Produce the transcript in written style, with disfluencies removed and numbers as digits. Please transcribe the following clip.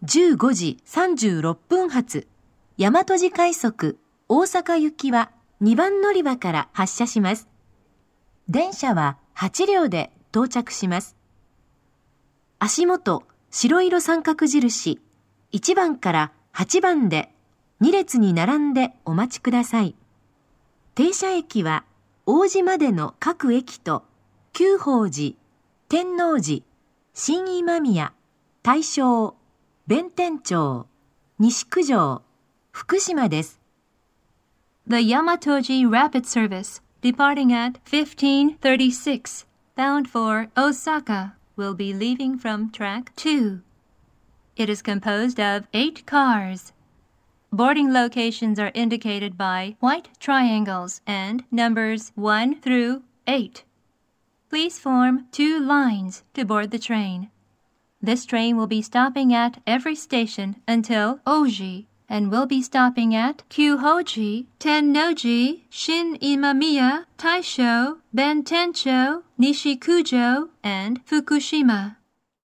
15時36分発、大和路快速大阪行きは2番乗り場から発車します。電車は8両で到着します。足元、白色三角印、1番から8番で2列に並んでお待ちください。停車駅は王子までの各駅と久宝寺、天王寺、新今宮、大正、弁天町、西九条、福島です。 The Yamatoji Rapid Service, departing at 15:36, bound for Osaka, will be leaving from track 2. It is composed of 8 cars. Boarding locations are indicated by white triangles and numbers 1 through 8. Please form 2 lines to board the train. This train will be stopping at every station until Oji and will be stopping at Kyuhoji, Tennoji, Shin Imamiya, Taisho, Bentencho, Nishikujo, and Fukushima.